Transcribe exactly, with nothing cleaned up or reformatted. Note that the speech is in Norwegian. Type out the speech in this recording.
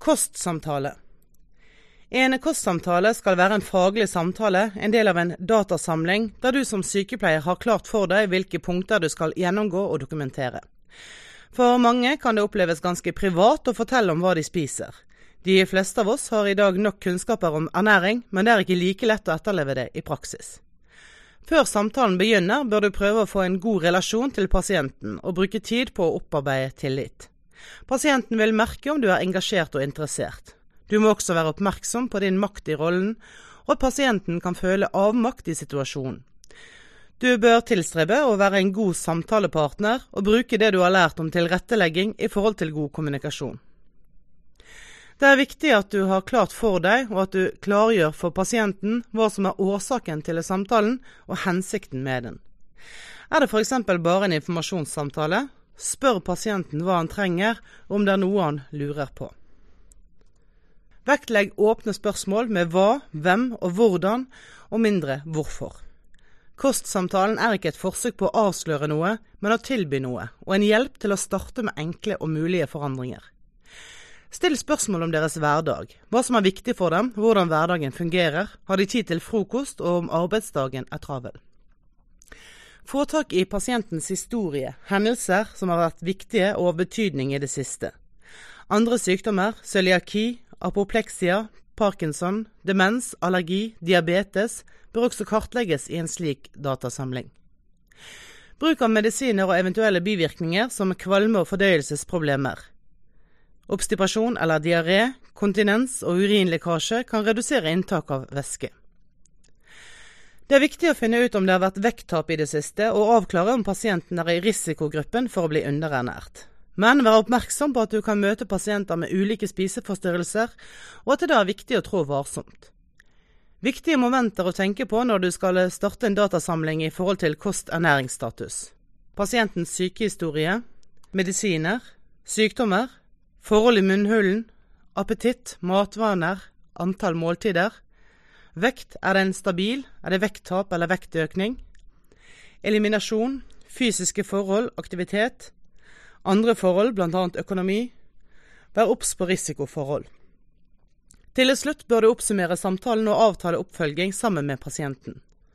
Kostsamtale. En kostsamtale skal være en faglig samtale, en del av en datasamling, der du som sykepleier har klart for deg hvilke punkter du skal gjennomgå og dokumentere. For mange kan det oppleves ganske privat å fortelle om hva de spiser. De fleste av oss har i dag nok kunnskaper om ernæring, men det er ikke like lett å etterleve det i praksis. Før samtalen begynner, bør du prøve å få en god relasjon til pasienten og bruke tid på å opparbeide tillit. Pasienten vil merke om du er engasjert og interessert. Du må også være oppmerksom på din makt i rollen, og at pasienten kan føle avmakt i situasjonen. Du bør tilstrebe å være en god samtalepartner og bruke det du har lært om tilrettelegging i forhold til god kommunikasjon. Det er viktig at du har klart for deg, og at du klargjør for pasienten hva som er årsaken til samtalen og hensikten med den. Er det for eksempel bare en informasjonssamtale, spør pasienten hva han trenger, og om det er noe han lurer på. Vektlegg åpne spørsmål med hva, hvem og hvordan, og mindre hvorfor. Kostsamtalen er ikke et forsøk på å avsløre noe, men å tilby noe, og en hjelp til å starte med enkle og mulige forandringer. Still spørsmål om deres hverdag, hva som er viktig for dem, hvordan hverdagen fungerer, har de tid til frokost og om arbeidsdagen er travel. Få tak i pasientens historie, hendelser som har vært viktige og av betydning i det siste. Andre sykdommer, cøliaki, apopleksia, Parkinson, demens, allergi, diabetes, bør også kartlegges i en slik datasamling. Bruk av medisiner og eventuelle bivirkninger som kvalme- og fordøyelsesproblemer. Obstipasjon eller diaré, kontinens og urinlekkasje kan redusere inntak av væske. Det er viktig å finne ut om det har vært vekttap i det siste, og avklare om pasienten er i risikogruppen for å bli underernært. Men vær oppmerksom på at du kan møte pasienter med ulike spiseforstyrrelser, og at det da er viktig å trå varsomt. Viktige momenter å tenke på når du skal starte en datasamling i forhold til kost-ernæringsstatus. Pasientens sykehistorie, medisiner, sykdommer, forhold i munnhulen, appetitt, matvaner, antall måltider. Vekt, er den stabil, er det vekttap eller vektøkning? Eliminasjon, fysiske forhold, aktivitet. Andre forhold, blant annet økonomi. Vær obs på risikoforhold. Til slutt bør du oppsummere samtalen og avtale oppfølging sammen med pasienten.